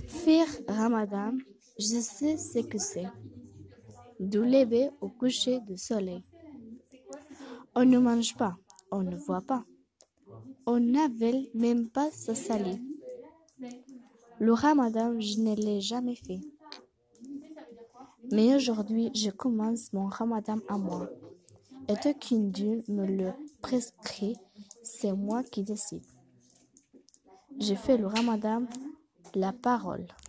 Faire Ramadan, je sais ce que c'est. Du lever au coucher du soleil. On ne mange pas, on ne voit pas. On n'avale même pas sa salive. Le Ramadan, je ne l'ai jamais fait. Mais aujourd'hui, je commence mon Ramadan à moi. Et aucun Dieu me le prescrit, c'est moi qui décide. Je fais le Ramadan, la parole.